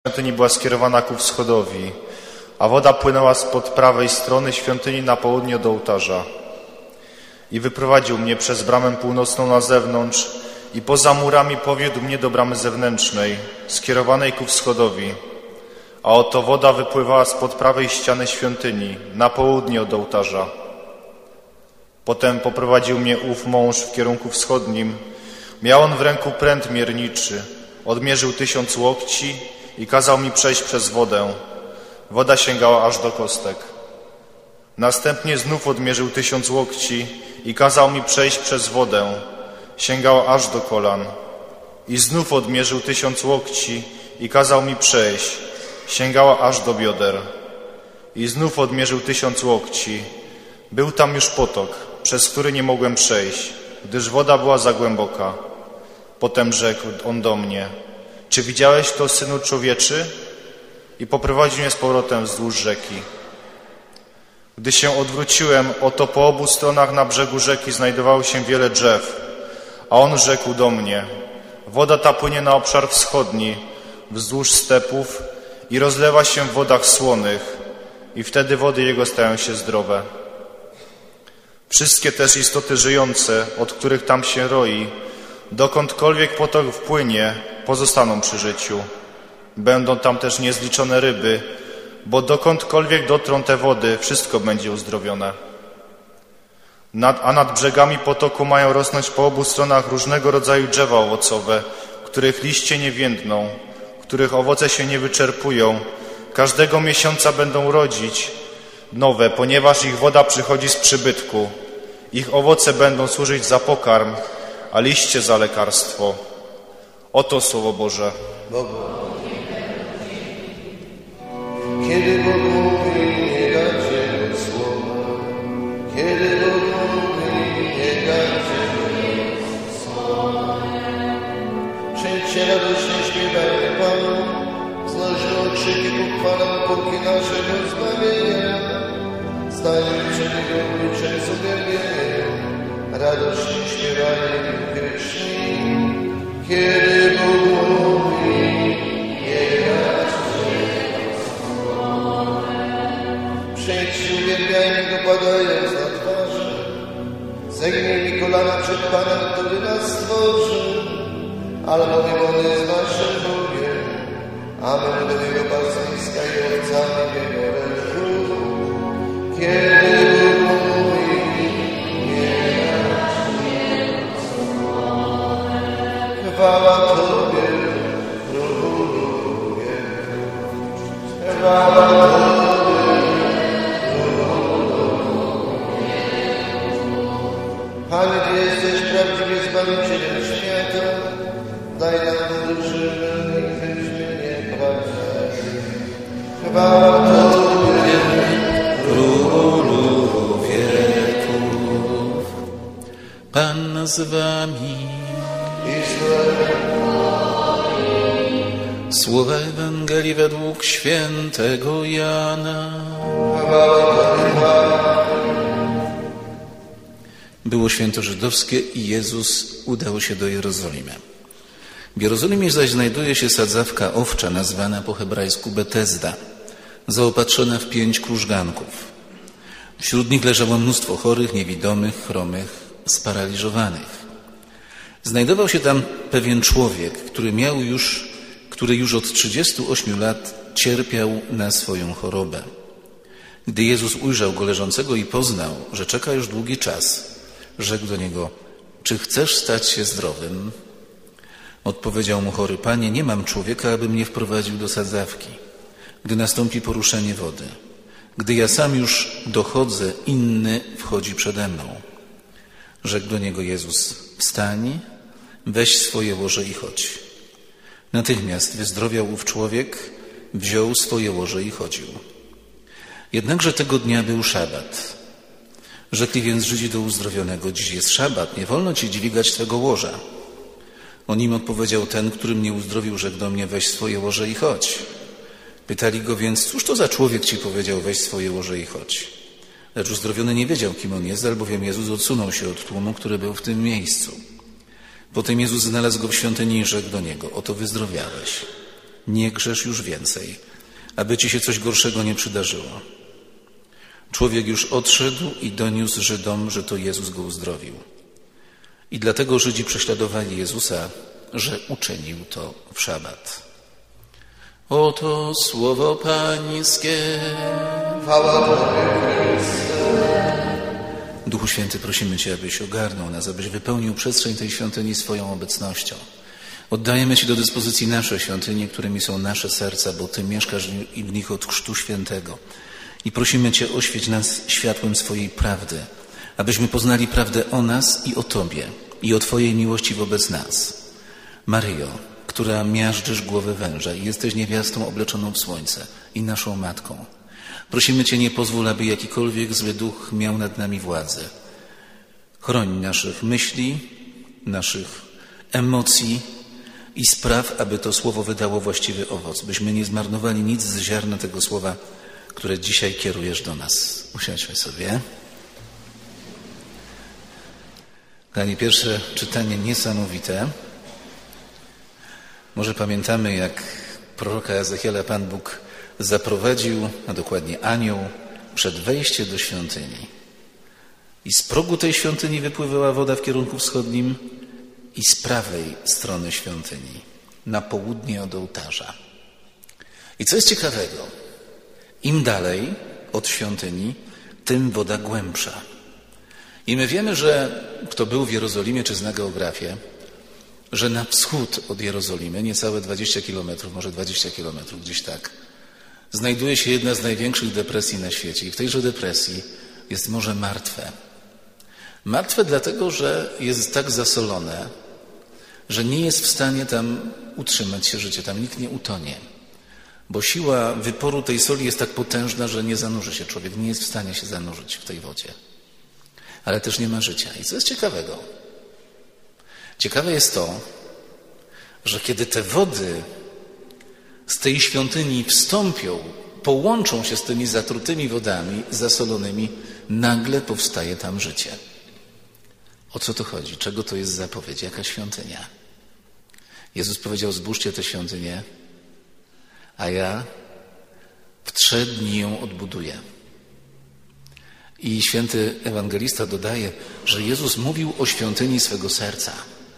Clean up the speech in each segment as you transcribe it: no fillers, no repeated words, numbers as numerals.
świątyni była skierowana ku wschodowi, a woda płynęła spod prawej strony świątyni na południe do ołtarza. I wyprowadził mnie przez bramę północną na zewnątrz i poza murami powiódł mnie do bramy zewnętrznej, skierowanej ku wschodowi. A oto woda wypływała spod prawej ściany świątyni, na południe od ołtarza. Potem poprowadził mnie ów mąż w kierunku wschodnim. Miał on w ręku pręt mierniczy. Odmierzył 1000 łokci i kazał mi przejść przez wodę. Woda sięgała aż do kostek. Następnie znów odmierzył 1000 łokci i kazał mi przejść przez wodę. Sięgała aż do kolan. I znów odmierzył 1000 łokci i kazał mi przejść. Sięgała aż do bioder. I znów odmierzył 1000 łokci. Był tam już potok, przez który nie mogłem przejść, gdyż woda była za głęboka. Potem rzekł on do mnie: czy widziałeś to, Synu Człowieczy? I poprowadził mnie z powrotem wzdłuż rzeki. Gdy się odwróciłem, oto po obu stronach na brzegu rzeki znajdowało się wiele drzew. A on rzekł do mnie: woda ta płynie na obszar wschodni, wzdłuż stepów i rozlewa się w wodach słonych, i wtedy wody jego stają się zdrowe. Wszystkie też istoty żyjące, od których tam się roi, dokądkolwiek potok wpłynie, pozostaną przy życiu. Będą tam też niezliczone ryby, bo dokądkolwiek dotrą te wody, wszystko będzie uzdrowione. A nad brzegami potoku mają rosnąć po obu stronach różnego rodzaju drzewa owocowe, których liście nie więdną, których owoce się nie wyczerpują. Każdego miesiąca będą rodzić nowe, ponieważ ich woda przychodzi z przybytku. Ich owoce będą służyć za pokarm, a liście za lekarstwo. Oto Słowo Boże. Kiedy Bóg mówi, nie dajcie Jego słowa. Kiedy Bóg mówi, nie dajcie Jego słowa. Przyjdźcie radośnie, śpiewajmy Panu, znośmy okrzyki ku chwale epoki naszego zbawienia. Stańmy przed Jego obliczem z uwielbieniem, radośnie śpiewajmy pieśni. Kiedy Bóg mówi, nie dajcie Jego słowa. Przyjdźcie, uwielbiajmy Go, padając na twarze. Zegnijmy kolana przed Panem, który nas stworzył, albowiem On jest naszym Bogiem, a my do Jego pastwiska i owcami w Jego ręku. Kiedy Bóg mówi, nie dajcie Jego słowa. Chwała Tobie, Króluję. Chwała Tobie, Króluję. Panie, Ty jesteś prawdziwie Zbawicielem świata. Daj nam wyżyny i wyźmienie prawdy. Chwała Tobie, Królu wieków. Pan z Wami. Słowa Ewangelii według świętego Jana. Było święto żydowskie i Jezus udał się do Jerozolimy. W Jerozolimie zaś znajduje się sadzawka owcza nazwana po hebrajsku Betesda, zaopatrzona w 5 krużganków. Wśród nich leżało mnóstwo chorych, niewidomych, chromych, sparaliżowanych. Znajdował się tam pewien człowiek, który już od 38 lat cierpiał na swoją chorobę. Gdy Jezus ujrzał go leżącego i poznał, że czeka już długi czas, rzekł do niego: czy chcesz stać się zdrowym? Odpowiedział mu chory: Panie, nie mam człowieka, aby mnie wprowadził do sadzawki, gdy nastąpi poruszenie wody. Gdy ja sam już dochodzę, inny wchodzi przede mną. Rzekł do niego Jezus: wstań, weź swoje łoże i chodź. Natychmiast wyzdrowiał ów człowiek, wziął swoje łoże i chodził. Jednakże tego dnia był szabat. Rzekli więc Żydzi do uzdrowionego: dziś jest szabat, nie wolno ci dźwigać twego łoża. On im odpowiedział: ten, który mnie uzdrowił, rzekł do mnie: weź swoje łoże i chodź. Pytali go więc: cóż to za człowiek ci powiedział: weź swoje łoże i chodź? Lecz uzdrowiony nie wiedział, kim on jest, albowiem Jezus odsunął się od tłumu, który był w tym miejscu. Potem Jezus znalazł go w świątyni i rzekł do niego: oto wyzdrowiałeś. nie grzesz już więcej, aby ci się coś gorszego nie przydarzyło. Człowiek już odszedł i doniósł Żydom, że to Jezus go uzdrowił. I dlatego Żydzi prześladowali Jezusa, że uczynił to w szabat. Oto słowo Pańskie. Chwała Tobie, Duchu Święty, prosimy Cię, abyś ogarnął nas, abyś wypełnił przestrzeń tej świątyni swoją obecnością. Oddajemy Ci do dyspozycji nasze świątynie, którymi są nasze serca, bo Ty mieszkasz w nich od Chrztu Świętego. I prosimy Cię, oświeć nas światłem swojej prawdy, abyśmy poznali prawdę o nas i o Tobie i o Twojej miłości wobec nas. Maryjo, która miażdżysz głowę węża i jesteś niewiastą obleczoną w słońce i naszą matką. Prosimy Cię, nie pozwól, aby jakikolwiek zły duch miał nad nami władzę. Chroń naszych myśli, naszych emocji i spraw, aby to słowo wydało właściwy owoc, byśmy nie zmarnowali nic z ziarna tego słowa, które dzisiaj kierujesz do nas. Usiądźmy sobie. Kochani, pierwsze czytanie niesamowite. Może pamiętamy, jak proroka Ezechiela Pan Bóg zaprowadził, a dokładnie anioł, przed wejście do świątyni. I z progu tej świątyni wypływała woda w kierunku wschodnim i z prawej strony świątyni, na południe od ołtarza. I co jest ciekawego, im dalej od świątyni, tym woda głębsza. I my wiemy, że kto był w Jerozolimie czy zna geografię, że na wschód od Jerozolimy, niecałe 20 kilometrów, może 20 kilometrów, gdzieś tak, znajduje się jedna z największych depresji na świecie. I w tejże depresji jest Morze Martwe. Martwe dlatego, że jest tak zasolone, że nie jest w stanie tam utrzymać się życie. Tam nikt nie utonie. Bo siła wyporu tej soli jest tak potężna, że nie zanurzy się człowiek. Nie jest w stanie się zanurzyć w tej wodzie. Ale też nie ma życia. I co jest ciekawego? Ciekawe jest to, że kiedy te wody z tej świątyni wstąpią, połączą się z tymi zatrutymi wodami zasolonymi, nagle powstaje tam życie. O co to chodzi? Czego to jest zapowiedź? Jaka świątynia? Jezus powiedział, zbóżcie tę świątynię, a ja w 3 dni ją odbuduję. I święty ewangelista dodaje, że Jezus mówił o świątyni swego serca.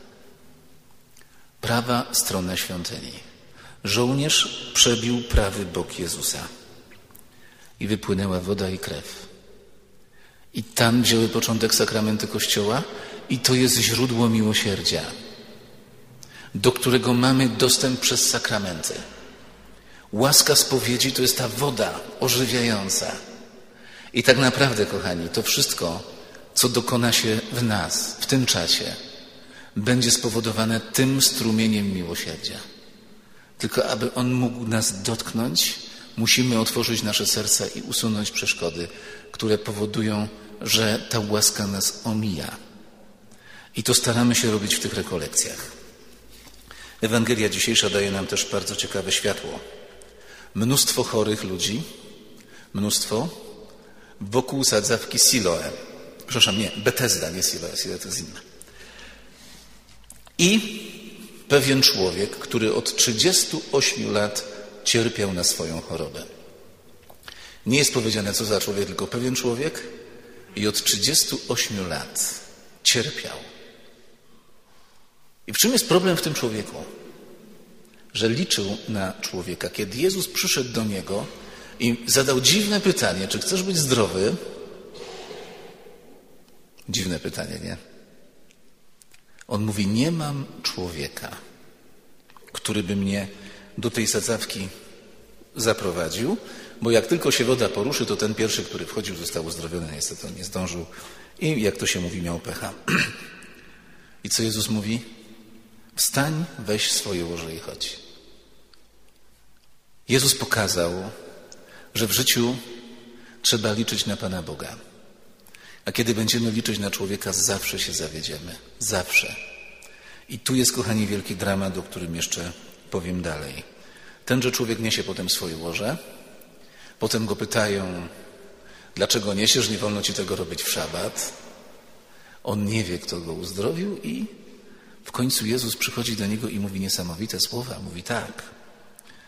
Prawa strona świątyni. Żołnierz przebił prawy bok Jezusa i wypłynęła woda i krew. I tam wzięły początek sakramenty Kościoła i to jest źródło miłosierdzia, do którego mamy dostęp przez sakramenty. Łaska spowiedzi to jest ta woda ożywiająca. I tak naprawdę, kochani, to wszystko, co dokona się w nas w tym czasie, będzie spowodowane tym strumieniem miłosierdzia. Tylko aby on mógł nas dotknąć, musimy otworzyć nasze serca i usunąć przeszkody, które powodują, że ta łaska nas omija. I to staramy się robić w tych rekolekcjach. Ewangelia dzisiejsza daje nam też bardzo ciekawe światło. Mnóstwo chorych ludzi, wokół sadzawki Siloe. Przepraszam, nie, Betesda, nie Siloe, Siloe to jest inna. I pewien człowiek, który od 38 lat cierpiał na swoją chorobę. Nie jest powiedziane, co za człowiek, tylko pewien człowiek i od 38 lat cierpiał. I w czym jest problem w tym człowieku? Że liczył na człowieka. Kiedy Jezus przyszedł do niego i zadał dziwne pytanie, czy chcesz być zdrowy? Dziwne pytanie, nie? On mówi, nie mam człowieka, który by mnie do tej sadzawki zaprowadził, bo jak tylko się woda poruszy, to ten pierwszy, który wchodził, został uzdrowiony. Niestety on nie zdążył i jak to się mówi, miał pecha. I co Jezus mówi? Wstań, weź swoje łoże i chodź. Jezus pokazał, że w życiu trzeba liczyć na Pana Boga. A kiedy będziemy liczyć na człowieka, zawsze się zawiedziemy. Zawsze. I tu jest, kochani, wielki dramat, o którym jeszcze powiem dalej. Tenże człowiek niesie potem swoje łoże. Potem go pytają, dlaczego niesiesz, nie wolno ci tego robić w szabat. On nie wie, kto go uzdrowił i w końcu Jezus przychodzi do niego i mówi niesamowite słowa. Mówi tak,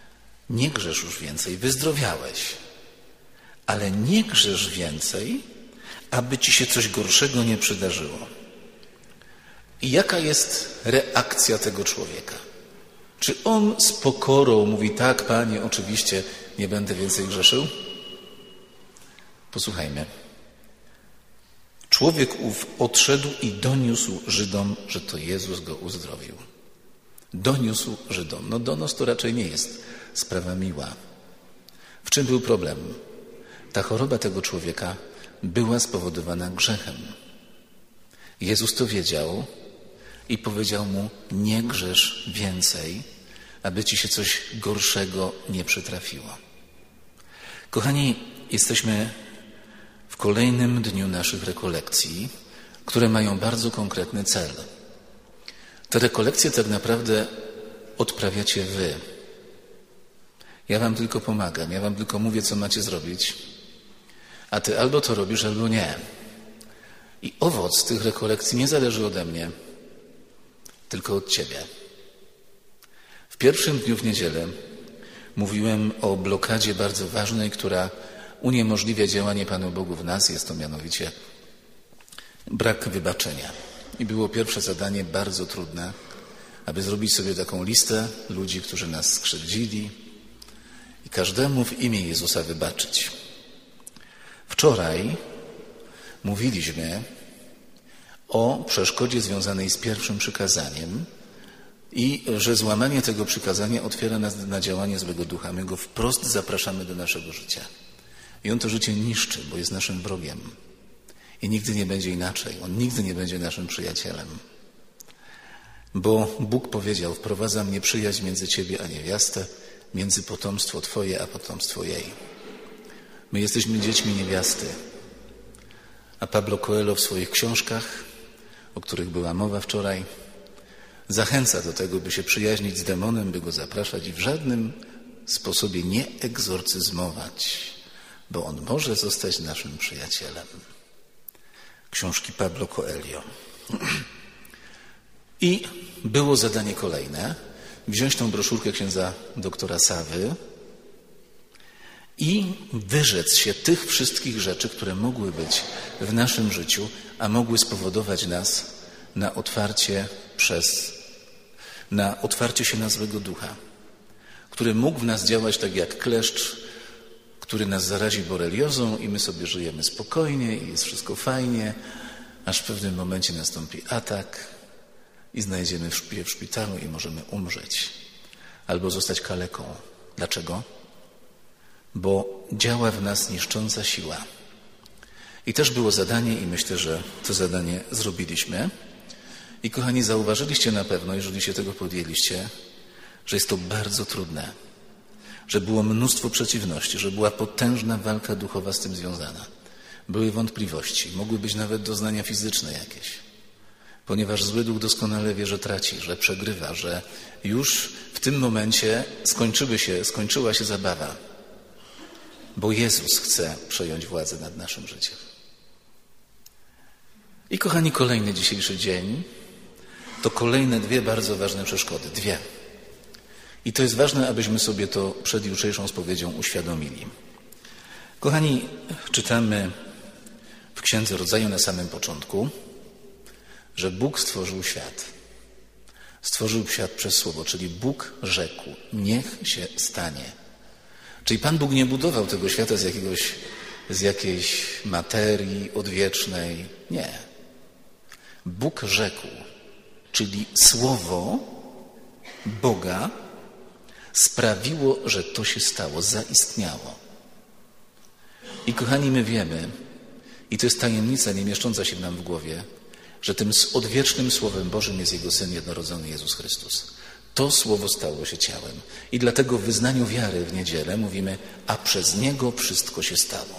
nie grzesz już więcej, wyzdrowiałeś, ale nie grzesz więcej, aby ci się coś gorszego nie przydarzyło. I jaka jest reakcja tego człowieka? Czy on z pokorą mówi: tak, Panie, oczywiście nie będę więcej grzeszył? Posłuchajmy. Człowiek ów odszedł i doniósł Żydom, że to Jezus go uzdrowił. Doniósł Żydom. No donos to raczej nie jest sprawa miła. W czym był problem? Ta choroba tego człowieka była spowodowana grzechem. Jezus to wiedział i powiedział mu: nie grzesz więcej, aby ci się coś gorszego nie przytrafiło. Kochani, jesteśmy w kolejnym dniu naszych rekolekcji, które mają bardzo konkretny cel. Te rekolekcje tak naprawdę odprawiacie wy. Ja wam tylko pomagam, ja wam tylko mówię, co macie zrobić, a ty albo to robisz, albo nie. I owoc tych rekolekcji nie zależy ode mnie, tylko od ciebie. W pierwszym dniu w niedzielę mówiłem o blokadzie bardzo ważnej, która uniemożliwia działanie Panu Bogu w nas. Jest to mianowicie brak wybaczenia. I było pierwsze zadanie bardzo trudne, aby zrobić sobie taką listę ludzi, którzy nas skrzywdzili i każdemu w imię Jezusa wybaczyć. Wczoraj mówiliśmy o przeszkodzie związanej z pierwszym przykazaniem i że złamanie tego przykazania otwiera nas na działanie złego ducha. My go wprost zapraszamy do naszego życia. I on to życie niszczy, bo jest naszym wrogiem. I nigdy nie będzie inaczej. On nigdy nie będzie naszym przyjacielem. Bo Bóg powiedział: wprowadzam nieprzyjaźń między ciebie a niewiastę, między potomstwo twoje a potomstwo jej. My jesteśmy dziećmi niewiasty. A Pablo Coelho w swoich książkach, o których była mowa wczoraj, zachęca do tego, by się przyjaźnić z demonem, by go zapraszać i w żadnym sposobie nie egzorcyzmować, bo on może zostać naszym przyjacielem. Książki Pablo Coelho. I było zadanie kolejne: wziąć tą broszurkę księdza doktora Sawy i wyrzec się tych wszystkich rzeczy, które mogły być w naszym życiu, a mogły spowodować nas na otwarcie się na złego ducha, który mógł w nas działać tak jak kleszcz, który nas zarazi boreliozą i my sobie żyjemy spokojnie i jest wszystko fajnie, aż w pewnym momencie nastąpi atak i znajdziemy w szpitalu i możemy umrzeć albo zostać kaleką. Dlaczego? Bo działa w nas niszcząca siła. I też było zadanie i myślę, że to zadanie zrobiliśmy. I kochani, zauważyliście na pewno, jeżeli się tego podjęliście, że jest to bardzo trudne, że było mnóstwo przeciwności, że była potężna walka duchowa z tym związana. Były wątpliwości, mogły być nawet doznania fizyczne jakieś, ponieważ zły duch doskonale wie, że traci, że przegrywa, że już w tym momencie skończyła się zabawa, bo Jezus chce przejąć władzę nad naszym życiem. I kochani, kolejny dzisiejszy dzień to kolejne dwie bardzo ważne przeszkody. Dwie. I to jest ważne, abyśmy sobie to przed jutrzejszą spowiedzią uświadomili. Kochani, czytamy w Księdze Rodzaju na samym początku, że Bóg stworzył świat. Stworzył świat przez Słowo, czyli Bóg rzekł: niech się stanie. Czyli Pan Bóg nie budował tego świata z jakiejś materii odwiecznej. Nie. Bóg rzekł, czyli Słowo Boga sprawiło, że to się stało, zaistniało. I kochani, my wiemy, i to jest tajemnica nie mieszcząca się nam w głowie, że tym odwiecznym Słowem Bożym jest Jego Syn jednorodzony Jezus Chrystus. To Słowo stało się ciałem. I dlatego w wyznaniu wiary w niedzielę mówimy: a przez Niego wszystko się stało.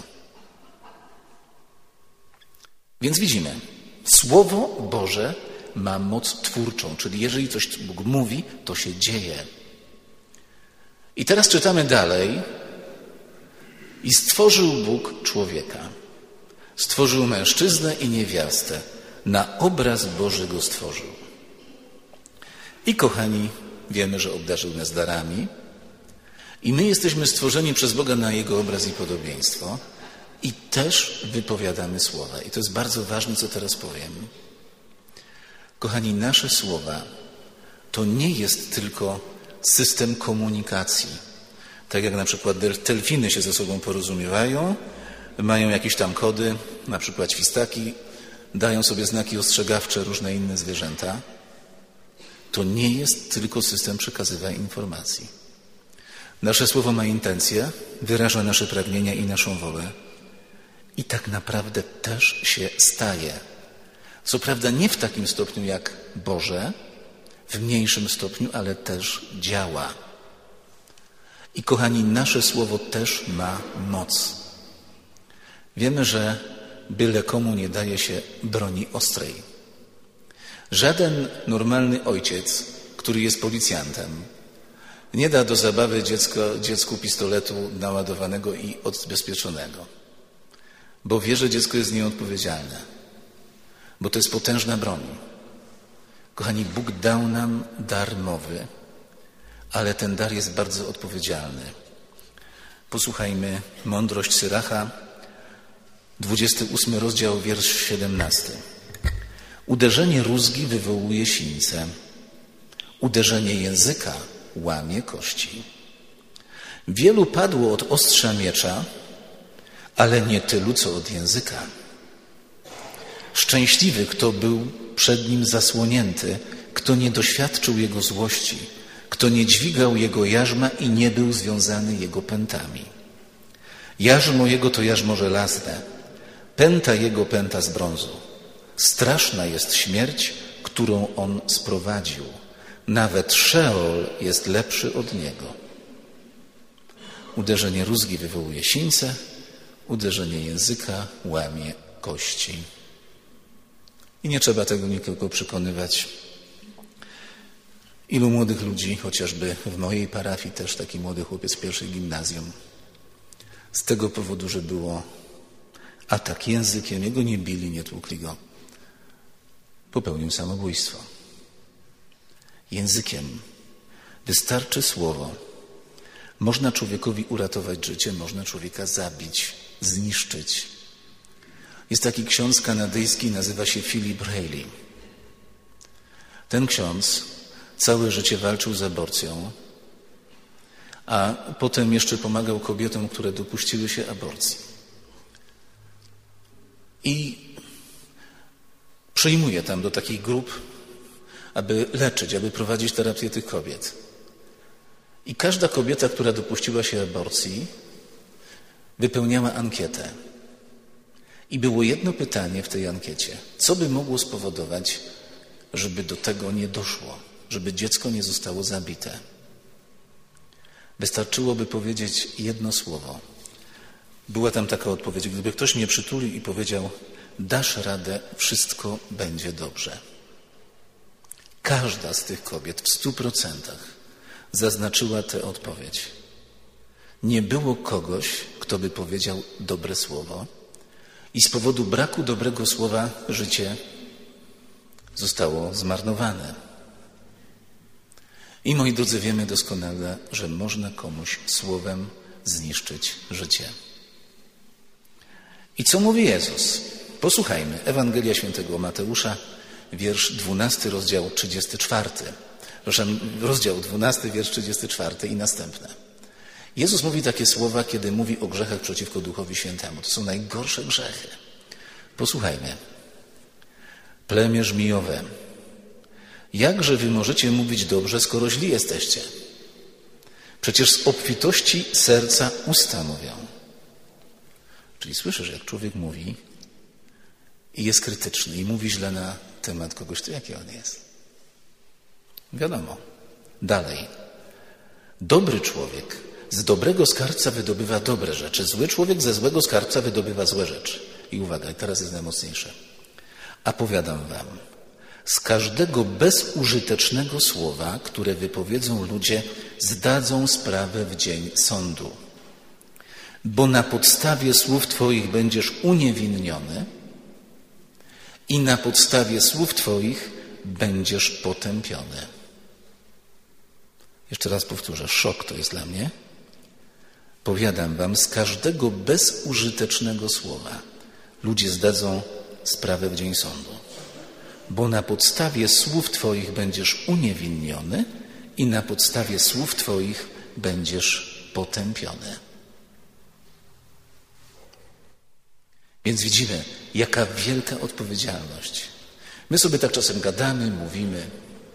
Więc widzimy, Słowo Boże ma moc twórczą, czyli jeżeli coś Bóg mówi, to się dzieje. I teraz czytamy dalej. I stworzył Bóg człowieka. Stworzył mężczyznę i niewiastę. Na obraz Boży go stworzył. I kochani, wiemy, że obdarzył nas darami. I my jesteśmy stworzeni przez Boga na Jego obraz i podobieństwo i też wypowiadamy słowa. I to jest bardzo ważne, co teraz powiem. Kochani, nasze słowa to nie jest tylko system komunikacji. Tak jak na przykład delfiny się ze sobą porozumiewają, mają jakieś tam kody, na przykład świstaki, dają sobie znaki ostrzegawcze, różne inne zwierzęta. To nie jest tylko system przekazywania informacji. Nasze słowo ma intencje, wyraża nasze pragnienia i naszą wolę. I tak naprawdę też się staje. Co prawda nie w takim stopniu jak Boże, w mniejszym stopniu, ale też działa. I kochani, nasze słowo też ma moc. Wiemy, że byle komu nie daje się broni ostrej. Żaden normalny ojciec, który jest policjantem, nie da do zabawy dziecku pistoletu naładowanego i odbezpieczonego, bo wie, że dziecko jest nieodpowiedzialne, bo to jest potężna broń. Kochani, Bóg dał nam dar mowy, ale ten dar jest bardzo odpowiedzialny. Posłuchajmy mądrość Syracha, 28 rozdział, wiersz 17. Uderzenie rózgi wywołuje sińce, uderzenie języka łamie kości. Wielu padło od ostrza miecza, ale nie tylu, co od języka. Szczęśliwy, kto był przed nim zasłonięty, kto nie doświadczył jego złości, kto nie dźwigał jego jarzma i nie był związany jego pętami. Jarzmo jego to jarzmo żelazne, pęta jego pęta z brązu. Straszna jest śmierć, którą on sprowadził. Nawet Szeol jest lepszy od niego. Uderzenie rózgi wywołuje sińce, uderzenie języka łamie kości. I nie trzeba tego nikogo przekonywać. Ilu młodych ludzi, chociażby w mojej parafii też taki młody chłopiec w pierwszej gimnazjum, z tego powodu, że było atak językiem, jego nie bili, nie tłukli go, popełnił samobójstwo. Językiem wystarczy słowo. Można człowiekowi uratować życie, można człowieka zabić, zniszczyć. Jest taki ksiądz kanadyjski, nazywa się Philip Haley. Ten ksiądz całe życie walczył z aborcją, a potem jeszcze pomagał kobietom, które dopuściły się aborcji. I przyjmuje tam do takich grup, aby leczyć, aby prowadzić terapię tych kobiet. I każda kobieta, która dopuściła się aborcji, wypełniała ankietę. I było jedno pytanie w tej ankiecie. Co by mogło spowodować, żeby do tego nie doszło, żeby dziecko nie zostało zabite? Wystarczyłoby powiedzieć jedno słowo. Była tam taka odpowiedź. Gdyby ktoś mnie przytulił i powiedział: dasz radę, wszystko będzie dobrze. Każda z tych kobiet w 100% zaznaczyła tę odpowiedź. Nie było kogoś, kto by powiedział dobre słowo i z powodu braku dobrego słowa życie zostało zmarnowane. I moi drodzy, wiemy doskonale, że można komuś słowem zniszczyć życie. I co mówi Jezus? Posłuchajmy. Ewangelia Świętego Mateusza, wiersz 12, rozdział 34. Proszę, rozdział 12, wiersz 34 i następne. Jezus mówi takie słowa, kiedy mówi o grzechach przeciwko Duchowi Świętemu. To są najgorsze grzechy. Posłuchajmy. Plemię żmijowe. Jakże wy możecie mówić dobrze, skoro źli jesteście? Przecież z obfitości serca usta mówią. Czyli słyszysz, jak człowiek mówi i jest krytyczny i mówi źle na temat kogoś, to jaki on jest? Wiadomo. Dalej. Dobry człowiek z dobrego skarbca wydobywa dobre rzeczy. Zły człowiek ze złego skarbca wydobywa złe rzeczy. I uwaga, teraz jest najmocniejsze. A powiadam wam, z każdego bezużytecznego słowa, które wypowiedzą ludzie, zdadzą sprawę w dzień sądu. Bo na podstawie słów twoich będziesz uniewinniony i na podstawie słów twoich będziesz potępiony. Jeszcze raz powtórzę, szok to jest dla mnie. Powiadam wam, z każdego bezużytecznego słowa ludzie zdadzą sprawę w dzień sądu. Bo na podstawie słów Twoich będziesz uniewinniony i na podstawie słów Twoich będziesz potępiony. Więc widzimy, jaka wielka odpowiedzialność. My sobie tak czasem gadamy, mówimy,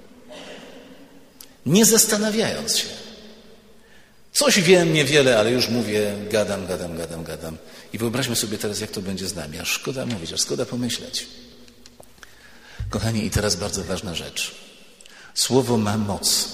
nie zastanawiając się. Coś wiem, niewiele, ale już mówię, gadam. I wyobraźmy sobie teraz, jak to będzie z nami. Aż szkoda mówić, aż szkoda pomyśleć. Kochani, i teraz bardzo ważna rzecz. Słowo ma moc.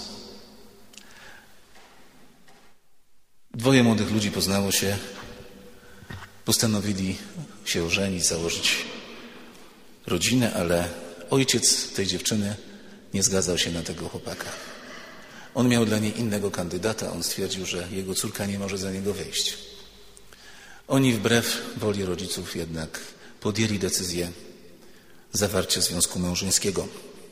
2 młodych ludzi poznało się, postanowili się ożenić, założyć rodzinę, ale ojciec tej dziewczyny nie zgadzał się na tego chłopaka. On miał dla niej innego kandydata, on stwierdził, że jego córka nie może za niego wyjść. Oni wbrew woli rodziców jednak podjęli decyzję zawarcia związku małżeńskiego.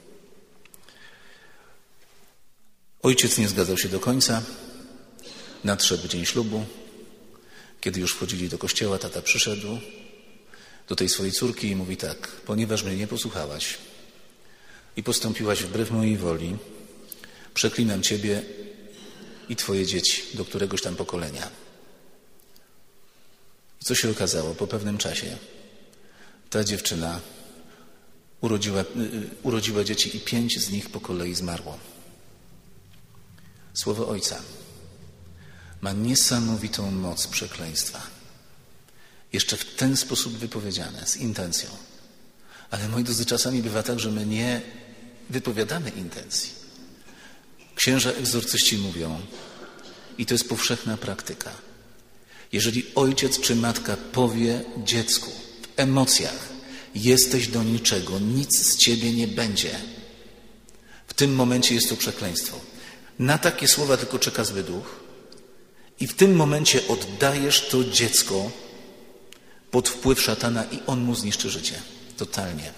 Ojciec nie zgadzał się do końca. Nadszedł dzień ślubu. Kiedy już wchodzili do kościoła, tata przyszedł do tej swojej córki i mówi tak: ponieważ mnie nie posłuchałaś i postąpiłaś wbrew mojej woli, przeklinam ciebie i twoje dzieci do któregoś tam pokolenia. I co się okazało? Po pewnym czasie ta dziewczyna urodziła dzieci i 5 z nich po kolei zmarło. Słowo Ojca ma niesamowitą moc przekleństwa. Jeszcze w ten sposób wypowiedziane, z intencją. Ale moi drodzy, czasami bywa tak, że my nie wypowiadamy intencji. Księża egzorcyści mówią, i to jest powszechna praktyka, jeżeli ojciec czy matka powie dziecku w emocjach: jesteś do niczego, nic z ciebie nie będzie, w tym momencie jest to przekleństwo. Na takie słowa tylko czeka zły duch i w tym momencie oddajesz to dziecko pod wpływ szatana i on mu zniszczy życie. Totalnie.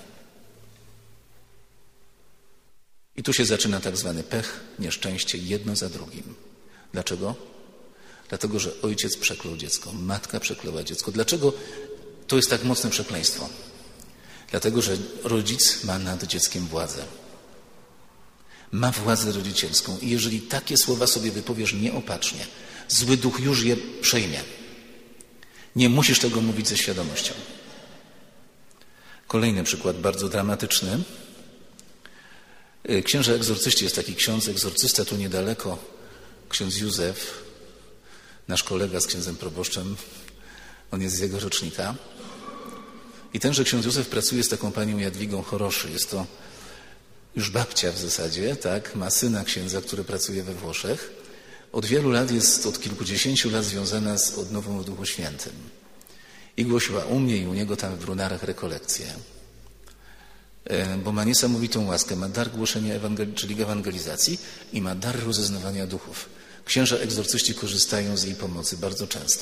I tu się zaczyna tak zwany pech, nieszczęście, jedno za drugim. Dlaczego? Dlatego, że ojciec przeklął dziecko, matka przeklęła dziecko. Dlaczego to jest tak mocne przekleństwo? Dlatego, że rodzic ma nad dzieckiem władzę. Ma władzę rodzicielską i jeżeli takie słowa sobie wypowiesz nieopatrznie, zły duch już je przejmie. Nie musisz tego mówić ze świadomością. Kolejny przykład, bardzo dramatyczny. Księża egzorcyści, jest taki ksiądz egzorcysta tu niedaleko, ksiądz Józef, nasz kolega z księdzem proboszczem, on jest z jego rocznika. I tenże ksiądz Józef pracuje z taką panią Jadwigą Choroszy. Jest to już babcia w zasadzie, tak? Ma syna księdza, który pracuje we Włoszech. Od wielu lat od kilkudziesięciu lat związana z odnową w Duchu Świętym. I głosiła u mnie i u niego tam w Brunarach rekolekcje. Bo ma niesamowitą łaskę, ma dar głoszenia czyli ewangelizacji i ma dar rozeznawania duchów. Księża egzorcyści korzystają z jej pomocy bardzo często.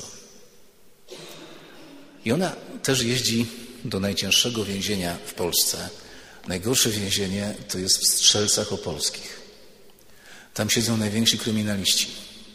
I ona też jeździ do najcięższego więzienia w Polsce. Najgorsze więzienie to jest w Strzelcach Opolskich. Tam siedzą najwięksi kryminaliści.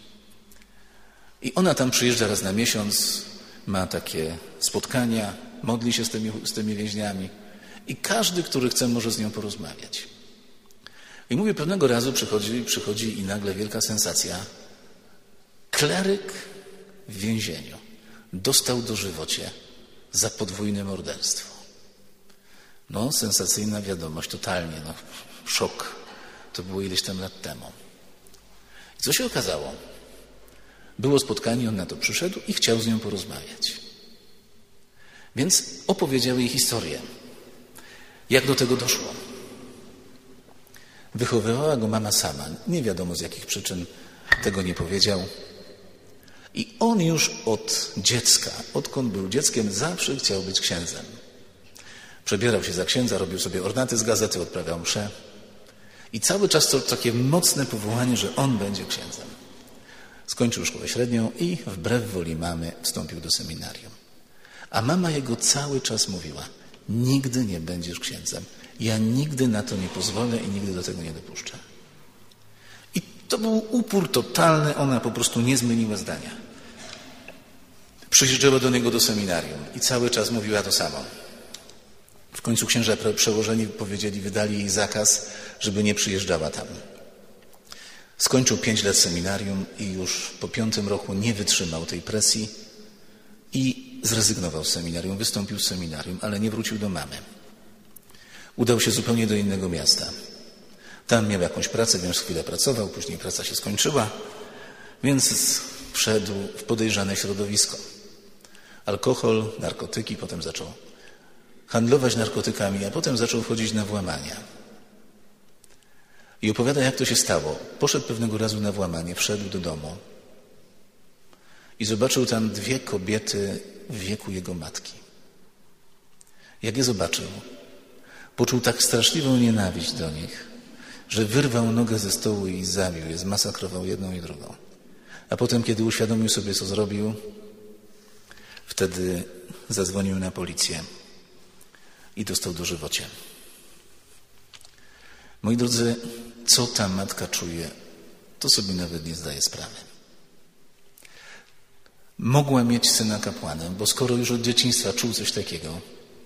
I ona tam przyjeżdża raz na miesiąc, ma takie spotkania, modli się z tymi więźniami i każdy, który chce, może z nią porozmawiać. I mówię, pewnego razu przychodzi i nagle wielka sensacja. Kleryk w więzieniu dostał dożywocie za podwójne morderstwo. No, sensacyjna wiadomość, totalnie, szok. To było ileś tam lat temu. I co się okazało? Było spotkanie, on na to przyszedł i chciał z nią porozmawiać. Więc opowiedział jej historię. Jak do tego doszło? Wychowywała go mama sama. Nie wiadomo z jakich przyczyn tego nie powiedział. I on już od dziecka, odkąd był dzieckiem, zawsze chciał być księdzem. Przebierał się za księdza, robił sobie ornaty z gazety, odprawiał mszę. I cały czas to takie mocne powołanie, że on będzie księdzem. Skończył szkołę średnią i wbrew woli mamy wstąpił do seminarium. A mama jego cały czas mówiła: nigdy nie będziesz księdzem. Ja nigdy na to nie pozwolę i nigdy do tego nie dopuszczę. I to był upór totalny, ona po prostu nie zmieniła zdania. Przyjeżdżała do niego do seminarium i cały czas mówiła to samo. W końcu księża przełożeni wydali jej zakaz, żeby nie przyjeżdżała tam. Skończył 5 lat seminarium i już po 5. roku nie wytrzymał tej presji i zrezygnował z seminarium, wystąpił z seminarium, ale nie wrócił do mamy. Udał się zupełnie do innego miasta. Tam miał jakąś pracę, więc chwilę pracował, później praca się skończyła, więc wszedł w podejrzane środowisko. Alkohol, narkotyki, potem zaczął handlować narkotykami, a potem zaczął wchodzić na włamania. I opowiada, jak to się stało. Poszedł pewnego razu na włamanie, wszedł do domu i zobaczył tam 2 kobiety w wieku jego matki. Jak je zobaczył, poczuł tak straszliwą nienawiść do nich, że wyrwał nogę ze stołu i zabił je, zmasakrował jedną i drugą. A potem, kiedy uświadomił sobie, co zrobił, wtedy zadzwonił na policję i dostał dożywocie. Moi drodzy, co ta matka czuje, to sobie nawet nie zdaje sprawy. Mogła mieć syna kapłanem, bo skoro już od dzieciństwa czuł coś takiego,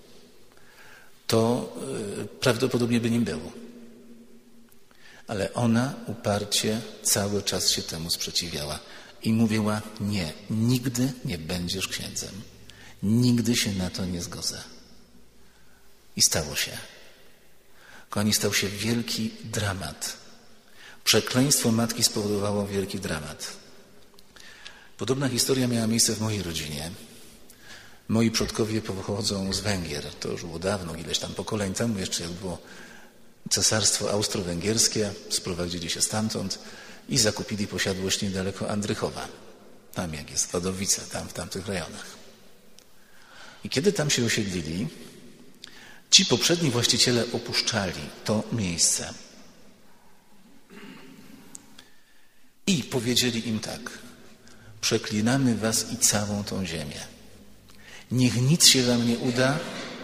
to prawdopodobnie by nim było. Ale ona uparcie cały czas się temu sprzeciwiała i mówiła: nie, nigdy nie będziesz księdzem. Nigdy się na to nie zgodzę. I stało się. Kochani, stał się wielki dramat. Przekleństwo matki spowodowało wielki dramat. Podobna historia miała miejsce w mojej rodzinie. Moi przodkowie pochodzą z Węgier. To już było dawno, ileś tam pokoleń temu, jeszcze jak było cesarstwo austro-węgierskie. Sprowadzili się stamtąd i zakupili posiadłość niedaleko Andrychowa. Tam jak jest Wadowice, tam w tamtych rejonach. I kiedy tam się osiedlili, ci poprzedni właściciele opuszczali to miejsce. I powiedzieli im tak: przeklinamy was i całą tą ziemię. Niech nic się wam nie uda.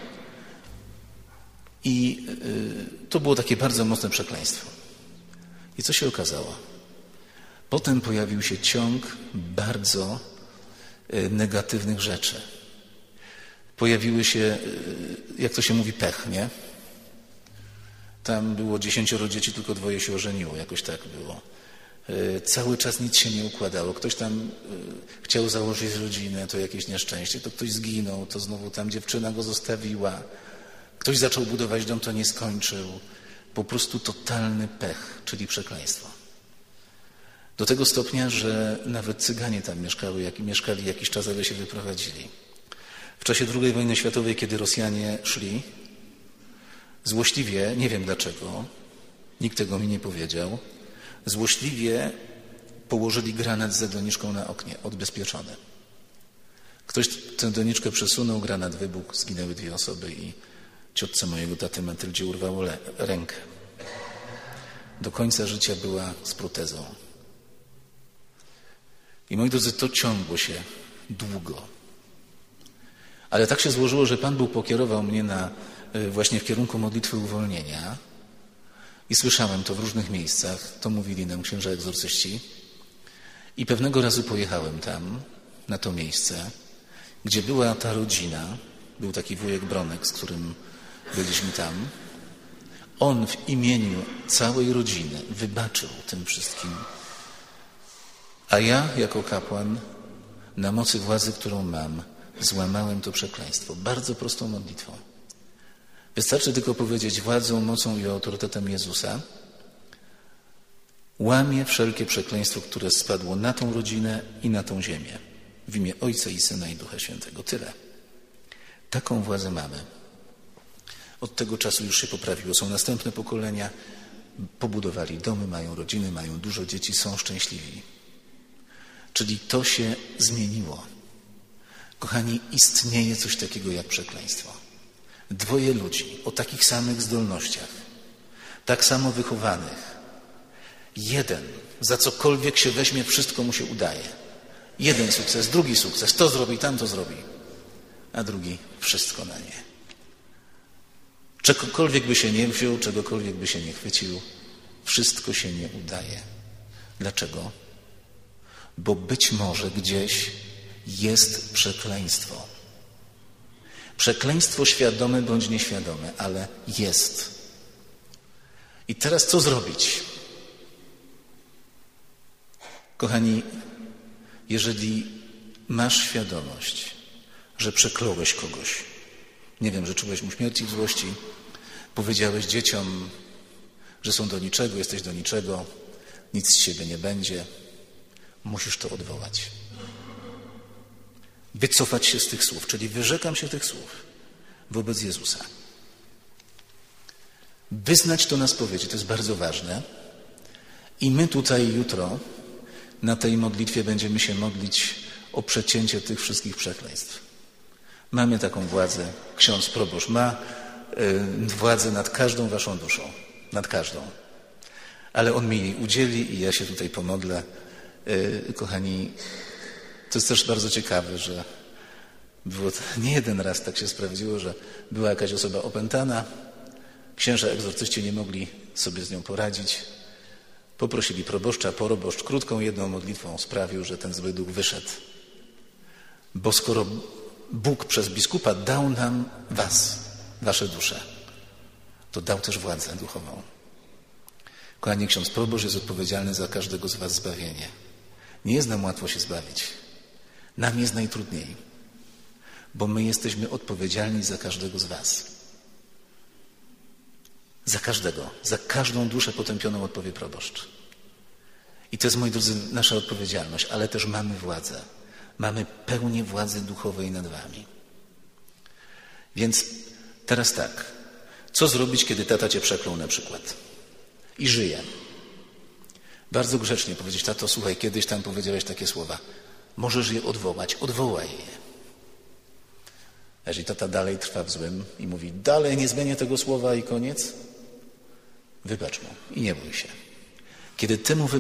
I to było takie bardzo mocne przekleństwo. I co się okazało? Potem pojawił się ciąg bardzo negatywnych rzeczy. Pojawiły się, jak to się mówi, pech, nie? Tam było 10 dzieci, tylko 2 się ożeniło, jakoś tak było. Cały czas nic się nie układało. Ktoś tam chciał założyć rodzinę, to jakieś nieszczęście, to ktoś zginął, to znowu tam dziewczyna go zostawiła. Ktoś zaczął budować dom, to nie skończył. Po prostu totalny pech, czyli przekleństwo. Do tego stopnia, że nawet Cyganie tam mieszkali jakiś czas, ale się wyprowadzili. W czasie II wojny światowej, kiedy Rosjanie szli, złośliwie, nie wiem dlaczego, nikt tego mi nie powiedział, złośliwie położyli granat z doniczką na oknie, odbezpieczony. Ktoś tę doniczkę przesunął, granat wybuchł, zginęły 2 osoby i ciotce mojego taty Matyldzie urwało rękę. Do końca życia była z protezą. I moi drodzy, to ciągło się długo. Ale tak się złożyło, że Pan Bóg pokierował mnie właśnie w kierunku modlitwy uwolnienia i słyszałem to w różnych miejscach, to mówili nam księża egzorcyści i pewnego razu pojechałem tam, na to miejsce, gdzie była ta rodzina, był taki wujek Bronek, z którym byliśmy tam. On w imieniu całej rodziny wybaczył tym wszystkim, a ja jako kapłan na mocy władzy, którą mam, złamałem to przekleństwo. Bardzo prostą modlitwą. Wystarczy tylko powiedzieć: władzą, mocą i autorytetem Jezusa łamię wszelkie przekleństwo, które spadło na tą rodzinę i na tą ziemię. W imię Ojca i Syna i Ducha Świętego. Tyle. Taką władzę mamy. Od tego czasu już się poprawiło. Są następne pokolenia. Pobudowali domy, mają rodziny, mają dużo dzieci, są szczęśliwi. Czyli to się zmieniło. Kochani, istnieje coś takiego jak przekleństwo. 2 ludzi o takich samych zdolnościach, tak samo wychowanych. Jeden, za cokolwiek się weźmie, wszystko mu się udaje. Jeden sukces, drugi sukces, to zrobi, tamto zrobi, a drugi wszystko na nie. Czegokolwiek by się nie wziął, czegokolwiek by się nie chwycił, wszystko się nie udaje. Dlaczego? Bo być może gdzieś jest przekleństwo. Przekleństwo świadome bądź nieświadome, ale jest. I teraz co zrobić? Kochani, jeżeli masz świadomość, że przekląłeś kogoś, nie wiem, że czułeś mu śmierci w złości, powiedziałeś dzieciom, że są do niczego, jesteś do niczego, nic z siebie nie będzie, musisz to odwołać. Wycofać się z tych słów, czyli wyrzekam się tych słów wobec Jezusa. Wyznać to na spowiedzi, to jest bardzo ważne. I my tutaj jutro na tej modlitwie będziemy się modlić o przecięcie tych wszystkich przekleństw. Mamy taką władzę, ksiądz proboszcz ma władzę nad każdą waszą duszą, nad każdą. Ale on mi jej udzieli i ja się tutaj pomodlę. Kochani, to jest też bardzo ciekawe, że było nie jeden raz tak się sprawdziło, że była jakaś osoba opętana, księża egzorcyści nie mogli sobie z nią poradzić, poprosili proboszcza, proboszcz krótką jedną modlitwą sprawił, że ten zły duch wyszedł. Bo skoro Bóg przez biskupa dał nam was, wasze dusze, to dał też władzę duchową. Kochani, ksiądz proboszcz jest odpowiedzialny za każdego z was zbawienie. Nie jest nam łatwo się zbawić. Nam jest najtrudniej, bo my jesteśmy odpowiedzialni za każdego z was. Za każdego, za każdą duszę potępioną odpowie proboszcz. I to jest, moi drodzy, nasza odpowiedzialność, ale też mamy władzę. Mamy pełnię władzy duchowej nad wami. Więc teraz tak, co zrobić, kiedy tata cię przeklął na przykład i żyje? Bardzo grzecznie powiedzieć: tato, słuchaj, kiedyś tam powiedziałeś takie słowa. Możesz je odwołać, odwołaj je. A jeżeli tata dalej trwa w złym i mówi: dalej nie zmienię tego słowa i koniec, wybacz mu i nie bój się. Kiedy ty mu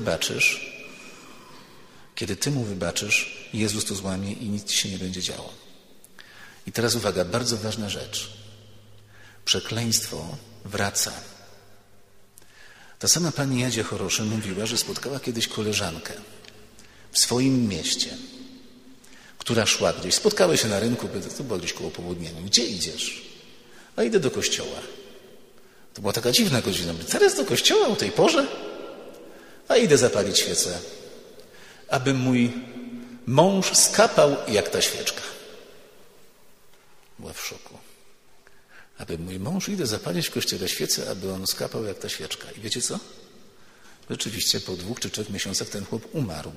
wybaczysz, Jezus to złamie i nic ci się nie będzie działo. I teraz uwaga, bardzo ważna rzecz. Przekleństwo wraca. Ta sama pani Jadzia Choroszy mówiła, że spotkała kiedyś koleżankę w swoim mieście, która szła gdzieś. Spotkały się na rynku, to było gdzieś koło południa. Gdzie idziesz? A idę do kościoła. To była taka dziwna godzina. Teraz do kościoła o tej porze? A idę zapalić świecę, aby mój mąż skapał jak ta świeczka. Była w szoku. Aby mój mąż, idę zapalić w kościele świecę, aby on skapał jak ta świeczka. I wiecie co? Rzeczywiście po 2 czy 3 miesiącach ten chłop umarł.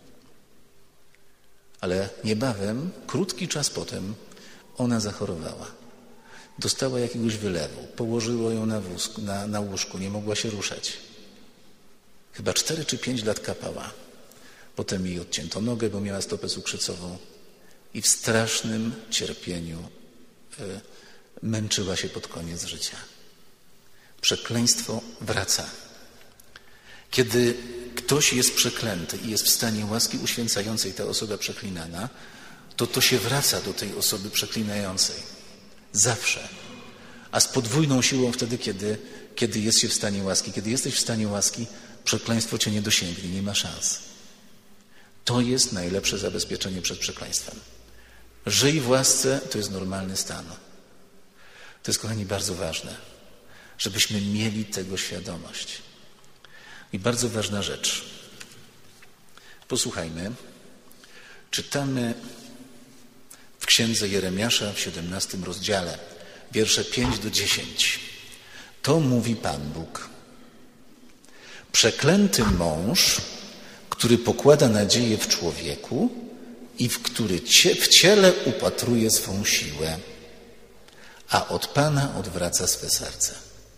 Ale niebawem, krótki czas potem, ona zachorowała. Dostała jakiegoś wylewu. Położyło ją na łóżku. Nie mogła się ruszać. Chyba 4 czy 5 lat kapała. Potem jej odcięto nogę, bo miała stopę cukrzycową. I w strasznym cierpieniu męczyła się pod koniec życia. Przekleństwo wraca. Kiedy ktoś jest przeklęty i jest w stanie łaski uświęcającej, ta osoba przeklinana, to się wraca do tej osoby przeklinającej. Zawsze. A z podwójną siłą wtedy, kiedy jest się w stanie łaski. Kiedy jesteś w stanie łaski, przekleństwo cię nie dosięgnie, nie ma szans. To jest najlepsze zabezpieczenie przed przekleństwem. Żyj w łasce, to jest normalny stan. To jest, kochani, bardzo ważne, żebyśmy mieli tego świadomość. I bardzo ważna rzecz. Posłuchajmy. Czytamy w księdze Jeremiasza w 17 rozdziale, wiersze 5-10. To mówi Pan Bóg. Przeklęty mąż, który pokłada nadzieję w człowieku i który w ciele upatruje swą siłę, a od Pana odwraca swe serce.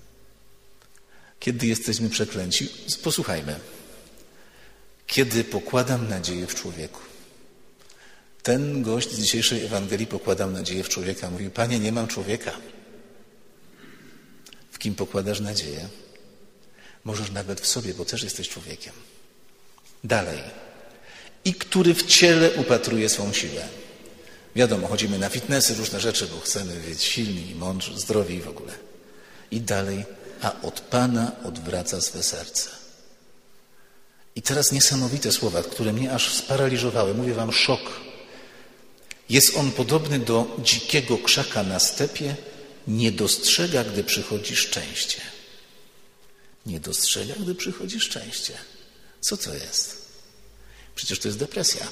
Kiedy jesteśmy przeklęci? Posłuchajmy. Kiedy pokładam nadzieję w człowieku. Ten gość z dzisiejszej Ewangelii pokładał nadzieję w człowieka. Mówi: Panie, nie mam człowieka. W kim pokładasz nadzieję? Możesz nawet w sobie, bo też jesteś człowiekiem. Dalej. I który w ciele upatruje swą siłę. Wiadomo, chodzimy na fitnessy, różne rzeczy, bo chcemy być silni, mądrzy, zdrowi w ogóle. I dalej. A od Pana odwraca swe serce. I teraz niesamowite słowa, które mnie aż sparaliżowały. Mówię wam, szok. Jest on podobny do dzikiego krzaka na stepie, nie dostrzega, gdy przychodzi szczęście. Nie dostrzega, gdy przychodzi szczęście. Co to jest? Przecież to jest depresja.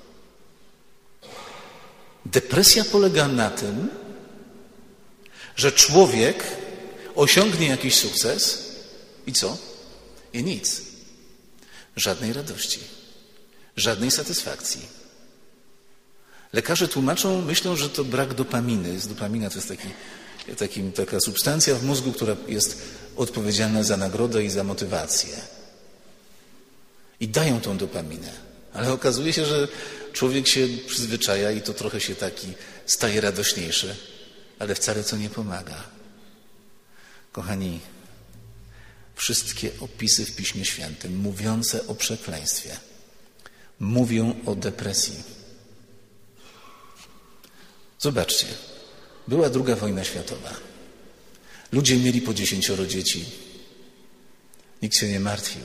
Depresja polega na tym, że człowiek osiągnie jakiś sukces i co? I nic. Żadnej radości. Żadnej satysfakcji. Lekarze tłumaczą, myślą, że to brak dopaminy. Dopamina to jest taka substancja w mózgu, która jest odpowiedzialna za nagrodę i za motywację. I dają tą dopaminę. Ale okazuje się, że człowiek się przyzwyczaja i to trochę się taki staje radośniejszy, ale wcale to nie pomaga. Kochani, wszystkie opisy w Piśmie Świętym mówiące o przekleństwie mówią o depresji. Zobaczcie, była II wojna światowa. Ludzie mieli po 10 dzieci. Nikt się nie martwił.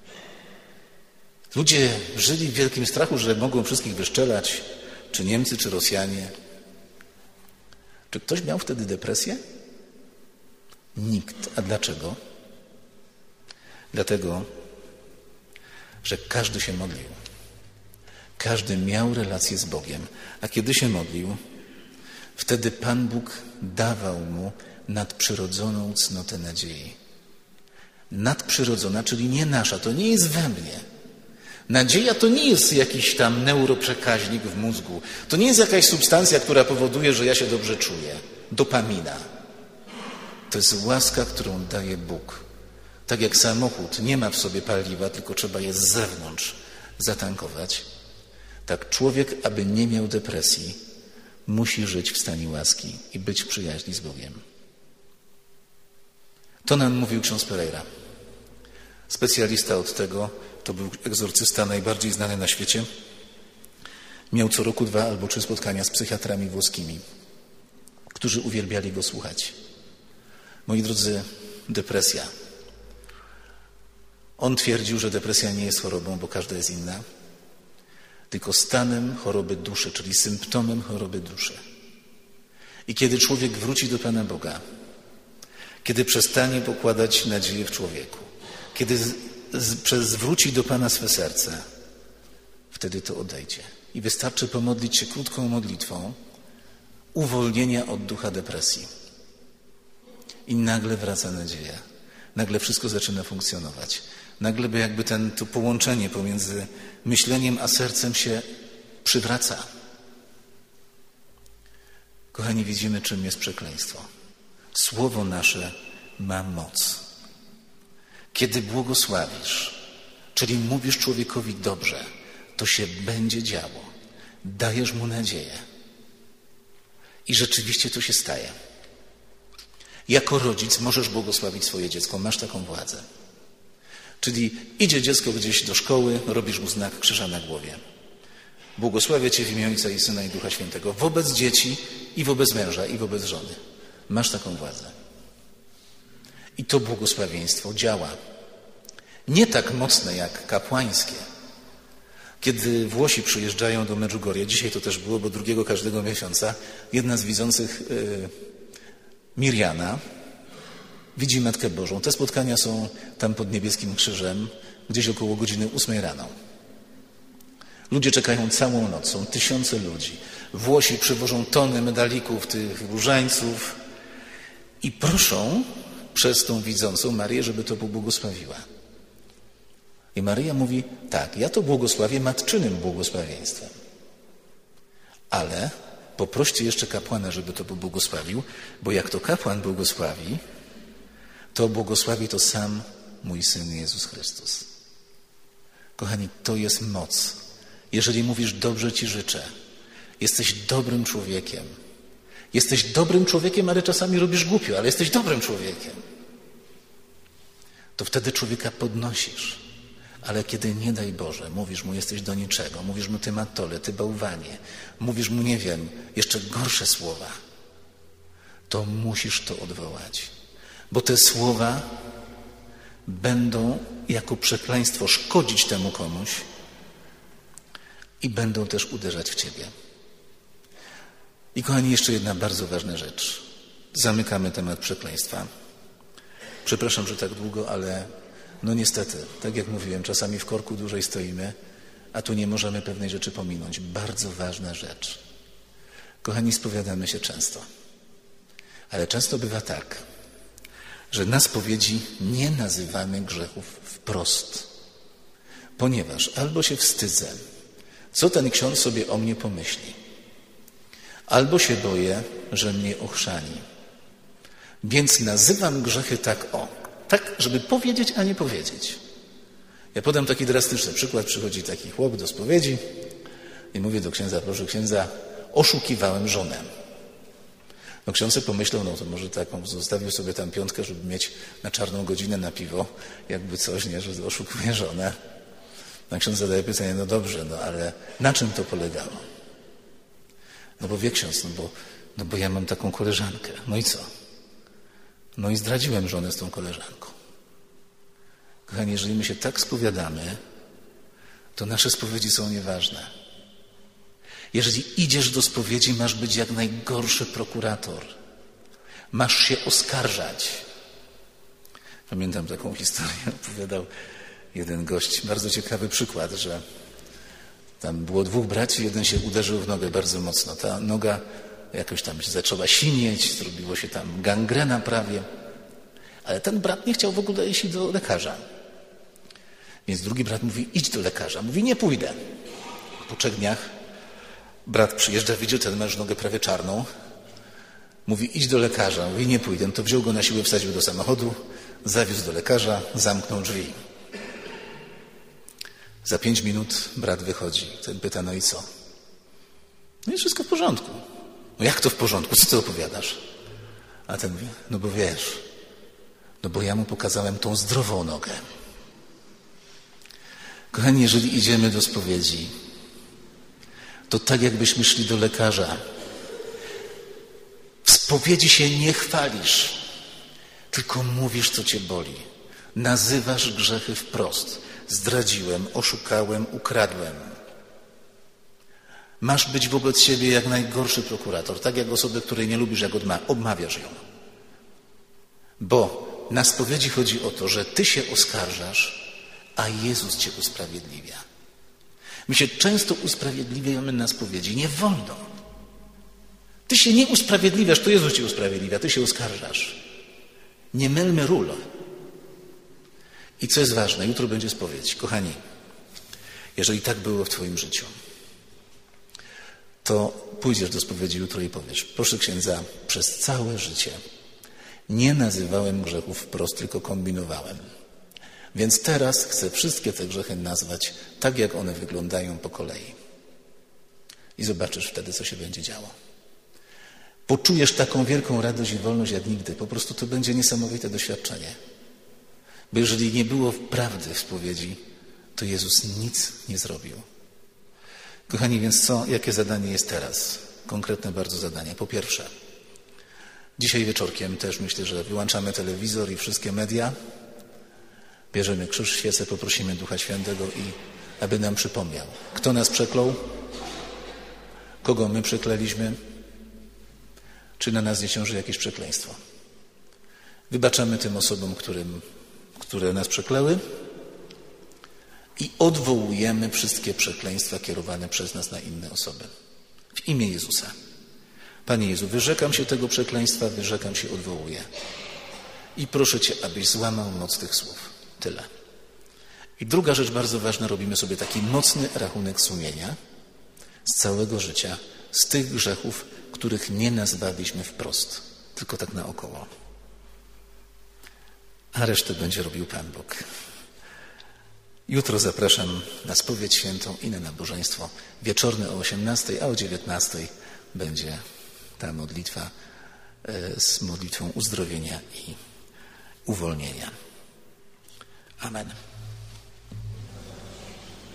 Ludzie żyli w wielkim strachu, że mogą wszystkich wyszczelać, czy Niemcy, czy Rosjanie. Czy ktoś miał wtedy depresję? Nikt. A dlaczego? Dlatego, że każdy się modlił. Każdy miał relację z Bogiem. A kiedy się modlił, wtedy Pan Bóg dawał mu nadprzyrodzoną cnotę nadziei. Nadprzyrodzona, czyli nie nasza, to nie jest we mnie. Nadzieja to nie jest jakiś tam neuroprzekaźnik w mózgu. To nie jest jakaś substancja, która powoduje, że ja się dobrze czuję. Dopamina. To jest łaska, którą daje Bóg. Tak jak samochód nie ma w sobie paliwa, tylko trzeba je z zewnątrz zatankować. Tak człowiek, aby nie miał depresji, musi żyć w stanie łaski i być w przyjaźni z Bogiem. To nam mówił ksiądz Pereira. Specjalista od tego, to był egzorcysta najbardziej znany na świecie. Miał co roku 2 albo 3 spotkania z psychiatrami włoskimi, którzy uwielbiali go słuchać. Moi drodzy, depresja. On twierdził, że depresja nie jest chorobą, bo każda jest inna, tylko stanem choroby duszy, czyli symptomem choroby duszy. I kiedy człowiek wróci do Pana Boga, kiedy przestanie pokładać nadzieję w człowieku, kiedy zwróci do Pana swe serce, wtedy to odejdzie. I wystarczy pomodlić się krótką modlitwą uwolnienia od ducha depresji. I nagle wraca nadzieja. Nagle wszystko zaczyna funkcjonować. Nagle jakby to połączenie pomiędzy myśleniem a sercem się przywraca. Kochani, widzimy, czym jest przekleństwo. Słowo nasze ma moc. Kiedy błogosławisz, czyli mówisz człowiekowi dobrze, to się będzie działo. Dajesz mu nadzieję. I rzeczywiście to się staje. Jako rodzic możesz błogosławić swoje dziecko. Masz taką władzę. Czyli idzie dziecko gdzieś do szkoły, robisz mu znak krzyża na głowie. Błogosławię Cię w imię Ojca i Syna i Ducha Świętego. Wobec dzieci i wobec męża i wobec żony. Masz taką władzę. I to błogosławieństwo działa. Nie tak mocne jak kapłańskie. Kiedy Włosi przyjeżdżają do Medjugorje, dzisiaj to też było, bo 2 każdego miesiąca, jedna z widzących Mirjana widzi Matkę Bożą. Te spotkania są tam pod Niebieskim Krzyżem, gdzieś około godziny 8 rano. Ludzie czekają całą noc, są tysiące ludzi. Włosi przywożą tony medalików, tych różańców i proszą przez tą widzącą Maryję, żeby to pobłogosławiła. I Maryja mówi, tak, ja to błogosławię matczynym błogosławieństwem. Ale poproście jeszcze kapłana, żeby to pobłogosławił, bo jak to kapłan błogosławi, to błogosławi to sam mój Syn Jezus Chrystus. Kochani, to jest moc. Jeżeli mówisz, dobrze Ci życzę, jesteś dobrym człowiekiem. Jesteś dobrym człowiekiem, ale czasami robisz głupio, ale jesteś dobrym człowiekiem. To wtedy człowieka podnosisz. Ale kiedy, nie daj Boże, mówisz mu, jesteś do niczego, mówisz mu, ty matole, ty bałwanie, mówisz mu, nie wiem, jeszcze gorsze słowa, to musisz to odwołać. Bo te słowa będą jako przekleństwo szkodzić temu komuś i będą też uderzać w ciebie. I kochani, jeszcze jedna bardzo ważna rzecz. Zamykamy temat przekleństwa. Przepraszam, że tak długo, ale no niestety, tak jak mówiłem, czasami w korku dłużej stoimy, a tu nie możemy pewnej rzeczy pominąć. Bardzo ważna rzecz. Kochani, spowiadamy się często. Ale często bywa tak, że na spowiedzi nie nazywamy grzechów wprost. Ponieważ albo się wstydzę, co ten ksiądz sobie o mnie pomyśli, albo się boję, że mnie ochrzani. Więc nazywam grzechy tak, żeby powiedzieć, a nie powiedzieć. Ja podam taki drastyczny przykład. Przychodzi taki chłop do spowiedzi i mówi do księdza: proszę księdza, oszukiwałem żonę. No ksiądz sobie pomyślał, no to może taką, zostawił sobie tam 5, żeby mieć na czarną godzinę na piwo, jakby coś, nie, że oszukuje żonę. No ksiądz zadaje pytanie: no dobrze, no ale na czym to polegało? No bo wie ksiądz, no bo ja mam taką koleżankę. No i co? No i zdradziłem żonę z tą koleżanką. Kochani, jeżeli my się tak spowiadamy, to nasze spowiedzi są nieważne. Jeżeli idziesz do spowiedzi, masz być jak najgorszy prokurator. Masz się oskarżać. Pamiętam taką historię, opowiadał jeden gość. Bardzo ciekawy przykład, że tam było 2 braci, jeden się uderzył w nogę bardzo mocno. Ta noga jakoś tam się zaczęła sinieć, zrobiło się tam gangrena prawie. Ale ten brat nie chciał w ogóle iść do lekarza. Więc drugi brat mówi: idź do lekarza. Mówi: nie pójdę. Po 3 dniach brat przyjeżdża, widzi, ten masz nogę prawie czarną. Mówi: idź do lekarza. Mówi: nie pójdę. No to wziął go na siłę, wsadził do samochodu, zawiózł do lekarza, zamknął drzwi. Za 5 minut brat wychodzi. Ten pyta: no i co? No i wszystko w porządku. No jak to w porządku? Co ty opowiadasz? A ten mówi: no bo wiesz, no bo ja mu pokazałem tą zdrową nogę. Kochani, jeżeli idziemy do spowiedzi, to tak jakbyśmy szli do lekarza. W spowiedzi się nie chwalisz, tylko mówisz, co cię boli. Nazywasz grzechy wprost. Zdradziłem, oszukałem, ukradłem. Masz być wobec siebie jak najgorszy prokurator, tak jak osobę, której nie lubisz, jak odmawiasz ją. Bo na spowiedzi chodzi o to, że ty się oskarżasz, a Jezus cię usprawiedliwia. My się często usprawiedliwiamy na spowiedzi. Nie wolno. Ty się nie usprawiedliwiasz, to Jezus cię usprawiedliwia. Ty się oskarżasz. Nie mylmy ról. I co jest ważne, jutro będzie spowiedź. Kochani, jeżeli tak było w twoim życiu, to pójdziesz do spowiedzi jutro i powiesz: proszę księdza, przez całe życie nie nazywałem grzechów wprost, tylko kombinowałem. Więc teraz chcę wszystkie te grzechy nazwać tak, jak one wyglądają po kolei. I zobaczysz wtedy, co się będzie działo. Poczujesz taką wielką radość i wolność jak nigdy. Po prostu to będzie niesamowite doświadczenie. Bo jeżeli nie było prawdy w spowiedzi, to Jezus nic nie zrobił. Kochani, więc jakie zadanie jest teraz? Konkretne bardzo zadanie. Po pierwsze, dzisiaj wieczorkiem też myślę, że wyłączamy telewizor i wszystkie media. Bierzemy krzyż, świecę, poprosimy Ducha Świętego i aby nam przypomniał, kto nas przeklął, kogo my przeklęliśmy, czy na nas nie ciąży jakieś przekleństwo. Wybaczamy tym osobom, które nas przekleły i odwołujemy wszystkie przekleństwa kierowane przez nas na inne osoby. W imię Jezusa. Panie Jezu, wyrzekam się tego przekleństwa, wyrzekam się, odwołuję. I proszę Cię, abyś złamał moc tych słów. Tyle. I druga rzecz bardzo ważna, robimy sobie taki mocny rachunek sumienia z całego życia, z tych grzechów, których nie nazwaliśmy wprost, tylko tak naokoło. A resztę będzie robił Pan Bóg. Jutro zapraszam na spowiedź świętą i na nabożeństwo wieczorne o 18:00, a o 19:00 będzie ta modlitwa z modlitwą uzdrowienia i uwolnienia. Amen.